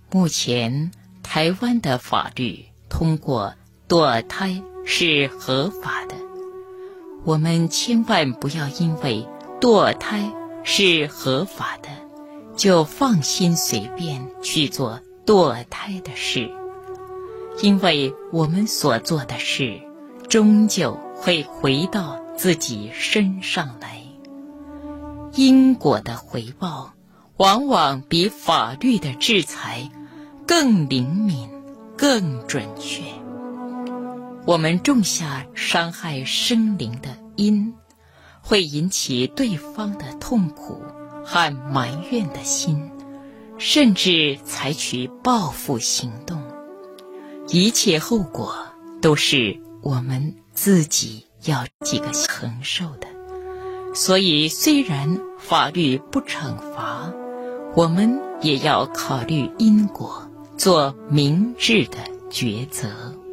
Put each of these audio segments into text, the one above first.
目前台湾的法律通过堕胎是合法的，我们千万不要因为堕胎是合法的，就放心随便去做堕胎的事，因为我们所做的事终究会回到自己身上来。因果的回报往往比法律的制裁更灵敏、更准确。我们种下伤害生灵的因，会引起对方的痛苦和埋怨的心，甚至采取报复行动。一切后果都是我们自己要承受的。所以虽然法律不惩罚，我们也要考虑因果，做明智的抉择。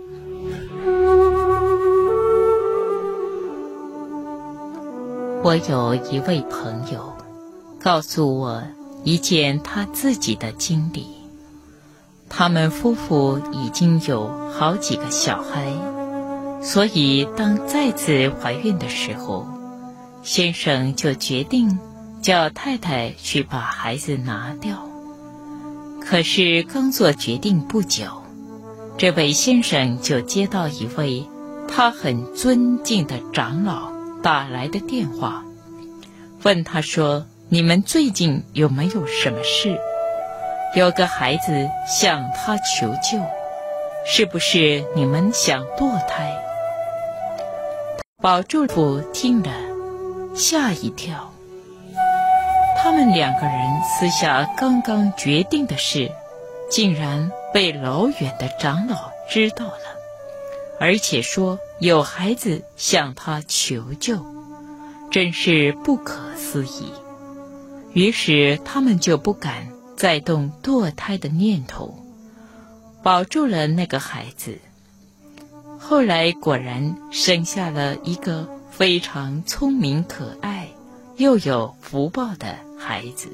我有一位朋友告诉我一件他自己的经历。他们夫妇已经有好几个小孩，所以当再次怀孕的时候，先生就决定叫太太去把孩子拿掉。可是刚做决定不久，这位先生就接到一位他很尊敬的长老打来的电话，问他说：你们最近有没有什么事？有个孩子向他求救，是不是你们想堕胎？保住夫听了吓一跳，他们两个人私下刚刚决定的事，竟然被老远的长老知道了，而且说有孩子向他求救，真是不可思议。于是他们就不敢再动堕胎的念头，保住了那个孩子。后来果然生下了一个非常聪明可爱又有福报的孩子。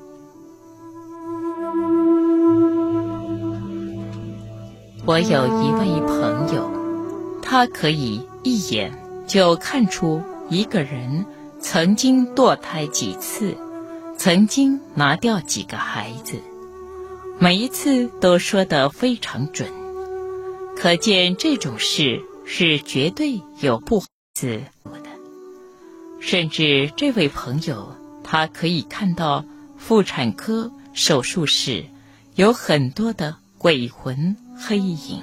我有一位朋友，他可以一眼就看出一个人曾经堕胎几次，曾经拿掉几个孩子，每一次都说得非常准，可见这种事是绝对有不好的。甚至这位朋友，他可以看到妇产科手术室有很多的鬼魂黑影。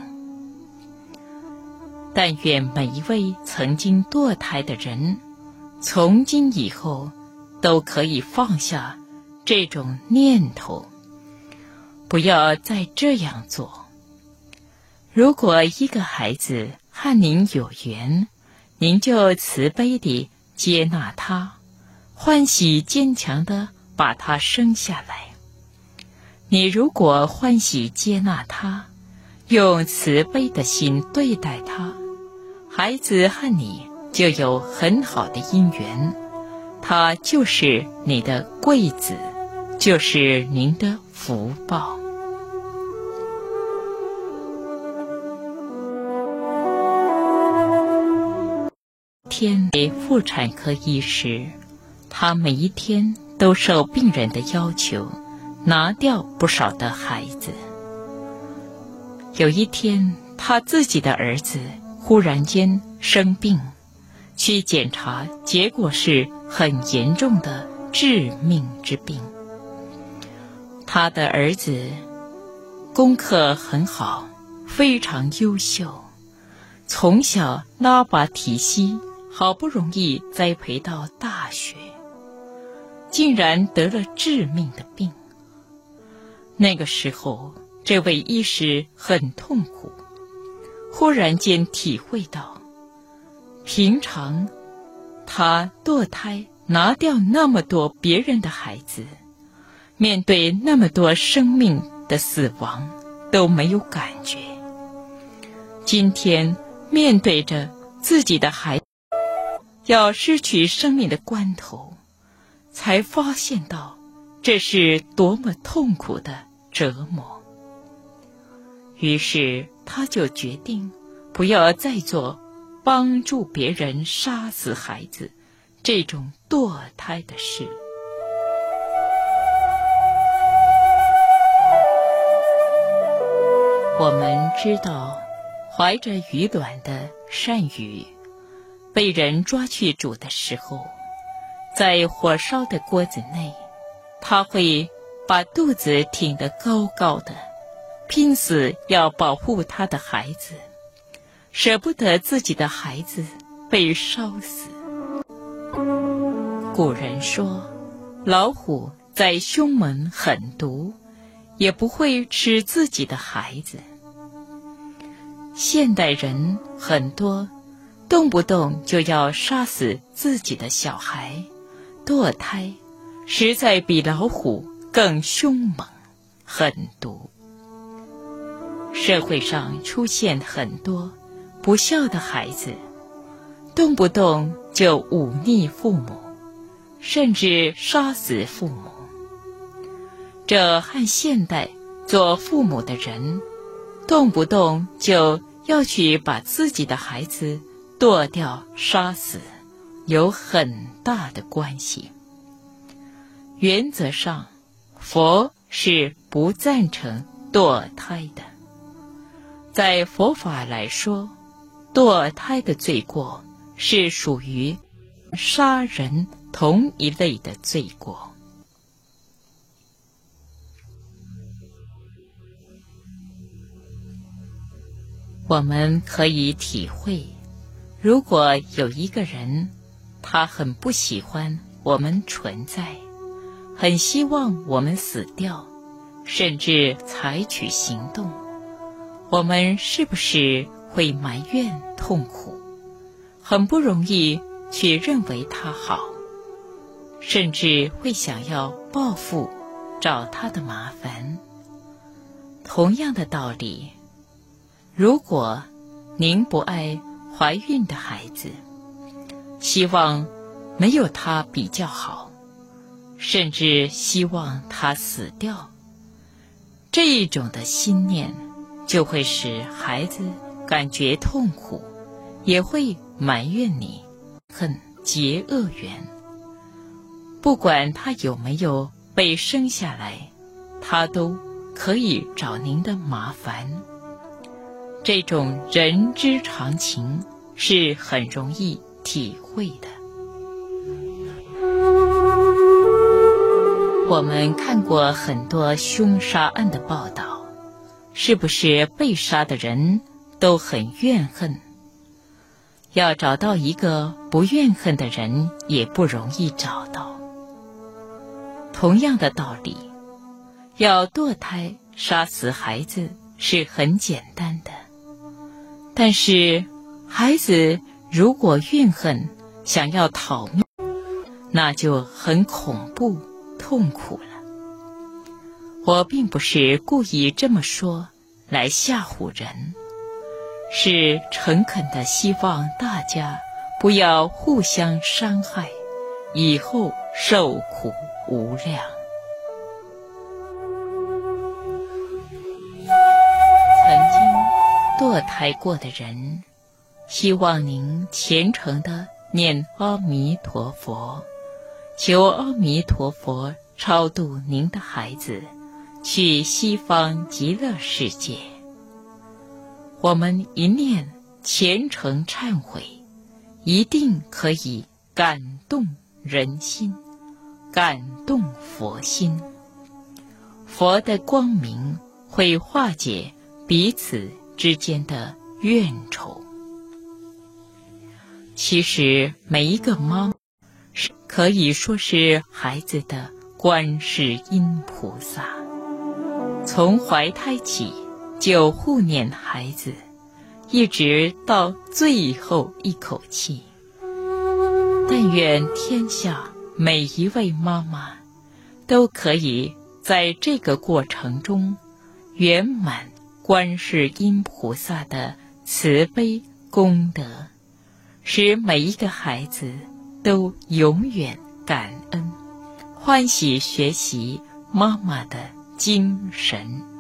但愿每一位曾经堕胎的人，从今以后都可以放下这种念头，不要再这样做。如果一个孩子和您有缘，您就慈悲地接纳他，欢喜坚强地把他生下来。你如果欢喜接纳他，用慈悲的心对待他，孩子和你就有很好的姻缘，他就是你的贵子，就是您的福报。天为妇产科医师，他每一天都受病人的要求拿掉不少的孩子。有一天，他自己的儿子忽然间生病，去检查，结果是很严重的致命之病。他的儿子功课很好，非常优秀，从小拉拔提携，好不容易栽培到大学，竟然得了致命的病。那个时候，这位医师很痛苦，忽然间体会到，平常他堕胎拿掉那么多别人的孩子，面对那么多生命的死亡都没有感觉，今天面对着自己的孩子要失去生命的关头，才发现到这是多么痛苦的折磨。 于是他就决定不要再做帮助别人杀死孩子这种堕胎的事。我们知道，怀着鱼卵的鳝鱼被人抓去煮的时候，在火烧的锅子内，它会把肚子挺得高高的，拼死要保护他的孩子，舍不得自己的孩子被烧死。古人说，老虎在胸门狠毒，也不会吃自己的孩子。现代人很多动不动就要杀死自己的小孩，堕胎实在比老虎更凶猛狠毒。社会上出现很多不孝的孩子，动不动就忤逆父母，甚至杀死父母。这和现代做父母的人动不动就要去把自己的孩子剁掉杀死有很大的关系。原则上，佛是不赞成堕胎的。在佛法来说，堕胎的罪过是属于杀人同一类的罪过。我们可以体会，如果有一个人，他很不喜欢我们存在，很希望我们死掉，甚至采取行动，我们是不是会埋怨痛苦，很不容易去认为他好，甚至会想要报复，找他的麻烦？同样的道理，如果您不爱怀孕的孩子，希望没有他比较好，甚至希望他死掉，这一种的心念就会使孩子感觉痛苦，也会埋怨你，恨结恶缘。不管他有没有被生下来，他都可以找您的麻烦。这种人之常情是很容易体会的。我们看过很多凶杀案的报道，是不是被杀的人都很怨恨？要找到一个不怨恨的人也不容易找到。同样的道理，要堕胎杀死孩子是很简单的，但是孩子如果怨恨，想要讨命，那就很恐怖痛苦了。我并不是故意这么说来吓唬人，是诚恳地希望大家不要互相伤害，以后受苦无量。堕胎过的人，希望您虔诚地念阿弥陀佛，求阿弥陀佛超度您的孩子去西方极乐世界。我们一念虔诚忏悔，一定可以感动人心，感动佛心。佛的光明会化解彼此之间的怨仇。其实每一个妈妈可以说是孩子的观世音菩萨，从怀胎起就护念孩子，一直到最后一口气。但愿天下每一位妈妈都可以在这个过程中圆满观世音菩萨的慈悲功德，使每一个孩子都永远感恩，欢喜学习妈妈的精神。